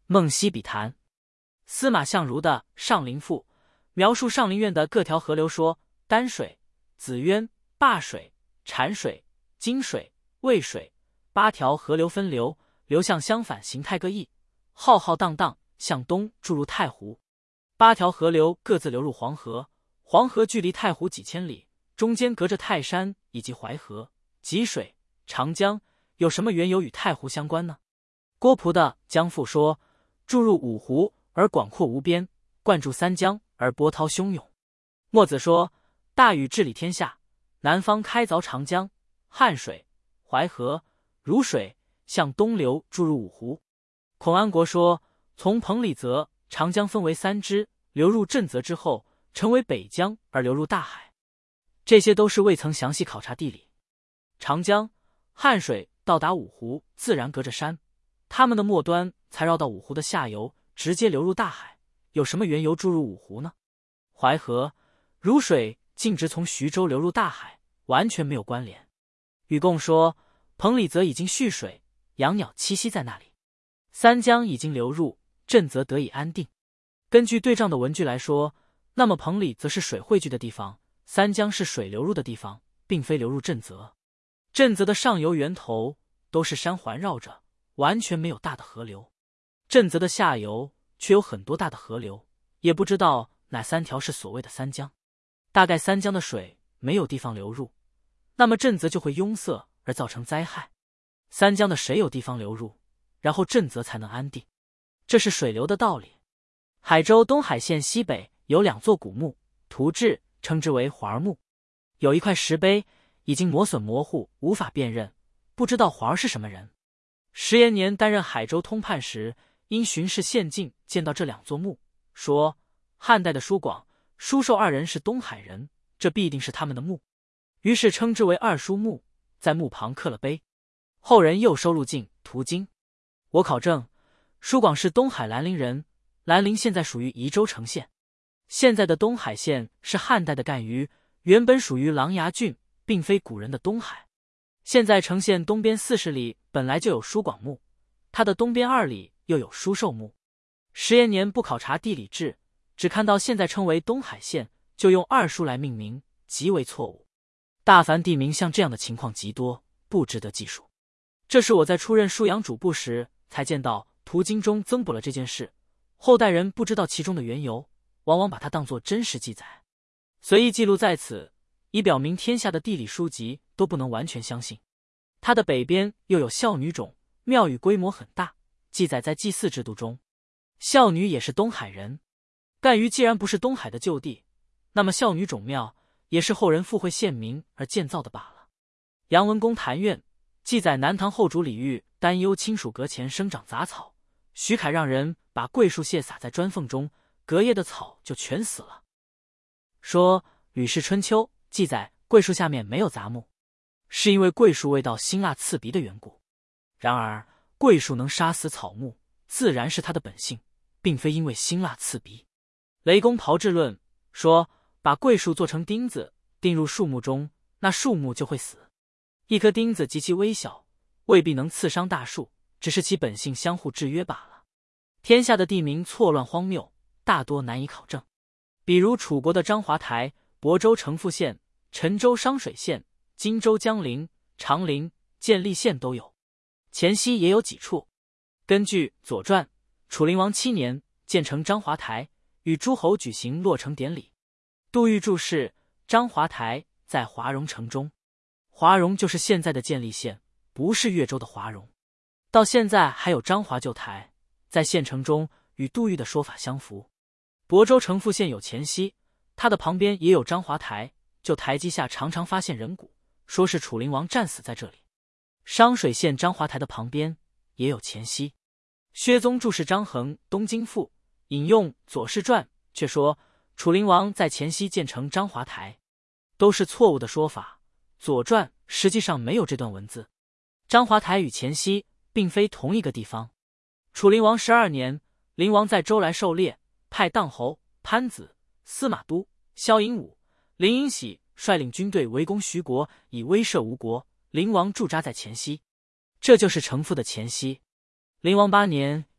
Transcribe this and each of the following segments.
梦溪笔谈。司马相如的《上林赋》描述上林苑的各条河流，说丹水、紫渊、灞水、产水、金水、渭水8条河流分流，流向相反，形态各异，浩浩荡荡向东注入太湖。8条河流各自流入黄河，黄河距离太湖几千里，中间隔着泰山以及淮河、济水、长江，有什么缘由与太湖相关呢？郭璞的《江赋》说，注入5湖而广阔无边，灌注3江而波涛汹涌。墨子说，大禹治理天下，南方开凿长江、汉水、淮河、汝水，向东流注入5湖。孔安国说，从彭蠡泽长江分为3支，流入震泽之后，成为北江而流入大海。这些都是未曾详细考察地理。长江、汉水到达5湖，自然隔着山，它们的末端才绕到5湖的下游，直接流入大海。有什么缘由注入5湖呢？淮河、汝水径直从徐州流入大海，完全没有关联。禹贡说，彭蠡泽已经蓄水，养鸟栖息在那里，3江已经流入，震泽得以安定。根据对仗的文句来说，那么彭蠡则是水汇聚的地方，3江是水流入的地方，并非流入震泽。震泽的上游源头都是山环绕着，完全没有大的河流。震泽的下游却有很多大的河流，也不知道哪3条是所谓的3江。大概3江的水没有地方流入，那么震泽就会壅塞而造成灾害。3江的水有地方流入，然后震泽才能安定，这是水流的道理。海州东海县西北有2座古墓，图志称之为环墓。有一块石碑已经磨损模糊，无法辨认，不知道环是什么人。石延年担任海州通判时，因巡视县境见到这2座墓，说汉代的叔广、叔寿2人是东海人，这必定是他们的墓，于是称之为2叔墓，在墓旁刻了碑。后人又收录进图经。我考证，叔广是东海兰陵人，兰陵现在属于宜州城县。现在的东海县是汉代的干隅，原本属于琅琊郡，并非古人的东海。现在城县东边40里本来就有叔广墓，它的东边2里又有叔寿墓。石延年不考察地理志，只看到现在称为东海县，就用2叔来命名，极为错误。大凡地名像这样的情况极多，不值得记述。这是我在出任沭阳主簿时才见到图经中增补了这件事，后代人不知道其中的缘由，往往把它当作真实记载，随意记录在此，以表明天下的地理书籍都不能完全相信。它的北边又有孝女冢，庙宇规模很大，记载在祭祀制度中。孝女也是东海人，干隅既然不是东海的旧地，那么孝女冢庙也是后人附会县民而建造的罢了。杨文公谭院记载南唐后主李煜担忧亲属阁前生长杂草，徐凯让人把桂树屑撒在砖缝中，隔夜的草就全死了。说《吕氏春秋》记载桂树下面没有杂木，是因为桂树味道辛辣刺鼻的缘故。然而桂树能杀死草木，自然是它的本性，并非因为辛辣刺鼻。雷公炮制论说，把桂树做成钉子钉入树木中，那树木就会死。一颗钉子极其微小，未必能刺伤大树，只是其本性相互制约罢了。天下的地名错乱荒谬，大多难以考证。比如楚国的张华台、亳州城父县、陈州商水县、荆州江陵、长陵、建立县都有，黔西也有几处。根据《左传》，楚灵王7年建成张华台，与诸侯举行落成典礼。杜预注释，张华台在华容城中，华容就是现在的建立县，不是越州的华容。到现在还有张华旧台，在县城中，与杜预的说法相符。亳州城父县有黔西，它的旁边也有张华台，就台基下常常发现人骨，说是楚灵王战死在这里。商水县张华台的旁边也有黔西。薛宗注释张衡《东京赋》引用《左氏传》，却说楚灵王在黔西建成张华台，都是错误的说法。《左传》实际上没有这段文字。张华台与黔西并非同一个地方。楚灵王12年，灵王在周来狩猎，派荡侯、潘子、司马都、萧颖武、林颖喜率领军队围攻徐国，以威慑吴国。灵王驻扎在黔西，这就是城父的黔西。灵王8年，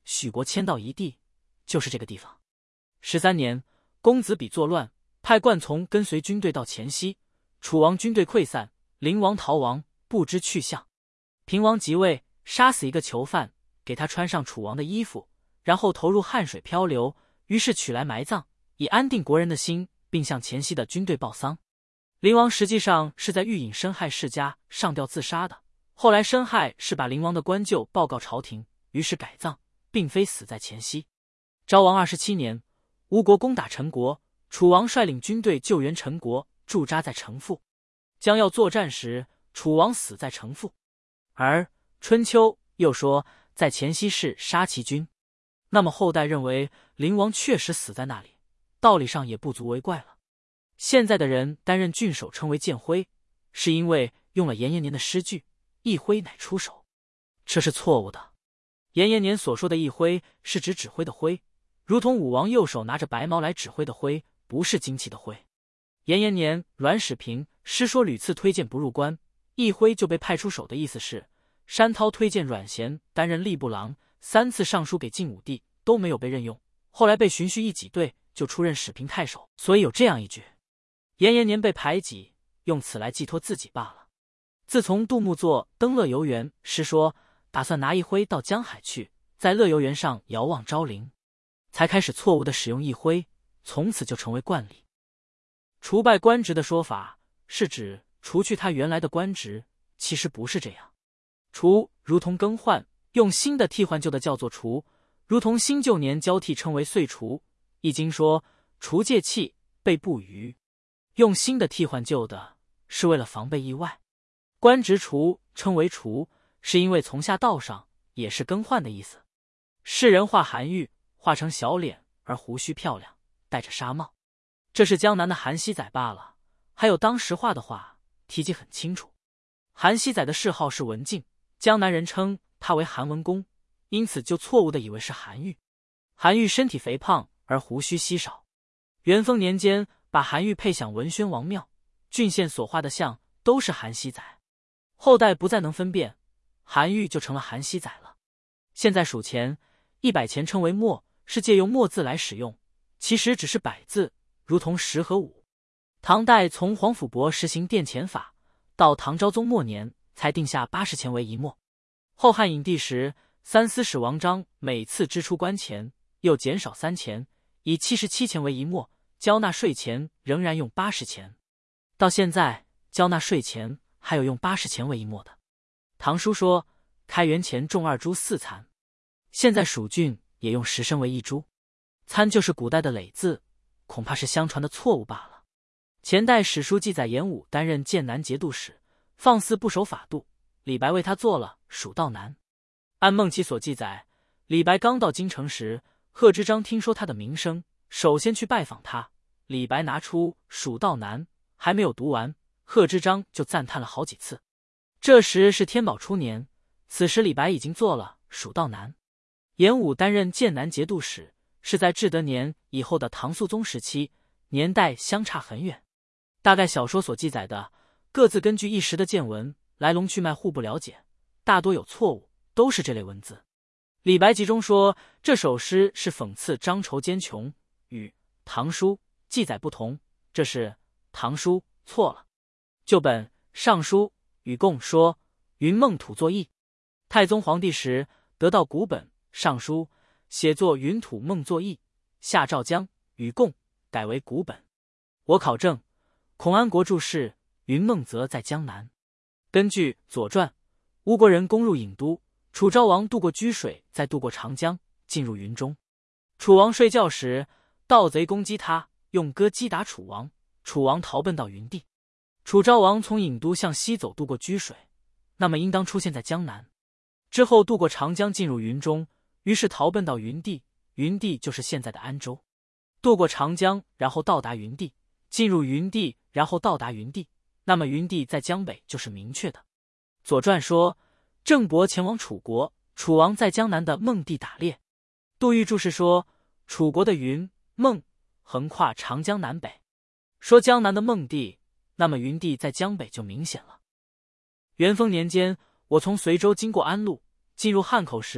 许国迁到一地，就是这个地方。13年，公子比作乱，派冠从跟随军队到黔西，楚王军队溃散，灵王逃亡，不知去向。平王即位，杀死一个囚犯，给他穿上楚王的衣服，然后投入汉水漂流，于是取来埋葬，以安定国人的心，并向黔西的军队报丧。灵王实际上是在欲引申亥世家上吊自杀的，后来申亥是把灵王的官旧报告朝廷，于是改葬，并非死在黔西。昭王27年，吴国攻打陈国，楚王率领军队救援陈国，驻扎在城父。将要作战时，楚王死在城父。而春秋又说在黔西市杀其君，那么后代认为灵王确实死在那里，道理上也不足为怪了。现在的人担任郡守称为建徽，是因为用了严延年的诗句“一挥乃出手”，这是错误的。严延年所说的一挥是指指挥的挥，如同武王右手拿着白矛来指挥的挥，不是旌旗的挥。严延年、阮史平诗说屡次推荐不入关，一挥就被派出手的意思是，山涛推荐阮咸担任吏部郎，3次上书给晋武帝都没有被任用，后来被循序一挤兑，就出任史平太守，所以有这样一句。严延年被排挤，用此来寄托自己罢了。自从杜牧作《登乐游原》诗说打算拿一挥到江海去，在乐游原上遥望昭陵，才开始错误的使用一挥，从此就成为惯例。除败官职的说法是指除去他原来的官职，其实不是这样。除如同更换，用新的替换旧的叫做除，如同新旧年交替称为岁除。易经说除戒气，备不虞，用新的替换旧的，是为了防备意外。官职除称为除，是因为从下到上也是更换的意思。世人画韩愈，画成小脸而胡须漂亮，戴着纱帽，这是江南的韩熙载罢了。还有当时画的画题记很清楚。韩熙载的谥号是文静，江南人称他为韩文公，因此就错误的以为是韩愈。韩愈身体肥胖而胡须稀少。元丰年间把韩愈配享文宣王庙，郡县所画的像都是韩熙载。后代不再能分辨，韩愈就成了韩熙载了。现在数钱，100钱称为墨，是借用墨字来使用，其实只是百字，如同10和5。唐代从黄甫伯实行垫钱法，到唐昭宗末年才定下80钱为一墨。后汉影帝时，三司使王章每次支出官钱又减少3钱，以77钱为一墨，交纳税钱仍然用80钱。到现在交纳税钱还有用80钱为一墨的。唐书说开元前重2铢4参，现在蜀郡也用10升为1铢，参就是古代的累字，恐怕是相传的错误罢了。前代史书记载严武担任剑南节度使，放肆不守法度，李白为他做了蜀道难。按孟起所记载，李白刚到京城时，贺知章听说他的名声，首先去拜访他。李白拿出蜀道难还没有读完，贺知章就赞叹了好几次。这时是天宝初年，此时李白已经做了蜀道难。严武担任剑南节度使，是在至德年以后的唐肃宗时期，年代相差很远。大概小说所记载的，各自根据一时的见闻，来龙去脉互不了解，大多有错误，都是这类文字。李白集中说这首诗是讽刺张筹奸穷，与唐书记载不同，这是唐书错了。旧本尚书禹贡说云梦土作义，太宗皇帝时得到古本尚书，写作云土梦作义，下诏将禹贡改为古本。我考证孔安国注释云梦则在江南。根据左传，吴国人攻入郢都，楚昭王渡过居水，再渡过长江，进入云中。楚王睡觉时，盗贼攻击他，用戈击打楚王，楚王逃奔到云地。楚昭王从郢都向西走，渡过居水，那么应当出现在江南。之后渡过长江，进入云中，于是逃奔到云地，云地就是现在的安州。渡过长江，然后到达云地，进入云地，然后到达云地，那么云地在江北就是明确的。左传说郑伯前往楚国，楚王在江南的孟地打猎。杜预注释说楚国的云孟横跨长江南北，说江南的孟地，那么云地在江北就明显了。元丰年间，我从随州经过安陆，进入汉口时，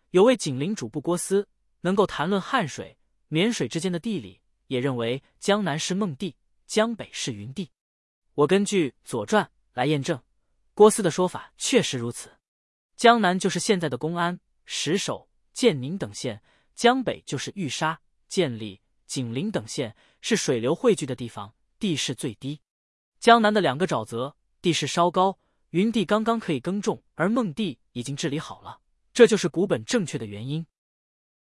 有位紧邻主簿郭思，能够谈论汉水、沔水之间的地理，也认为江南是孟地，江北是云地。我根据《左传》来验证，郭思的说法确实如此。江南就是现在的公安、石首、建宁等县，江北就是玉沙、建利、景陵等县，是水流汇聚的地方，地势最低。江南的2个沼泽，地势稍高，云地刚刚可以耕种，而孟地已经治理好了，这就是古本正确的原因。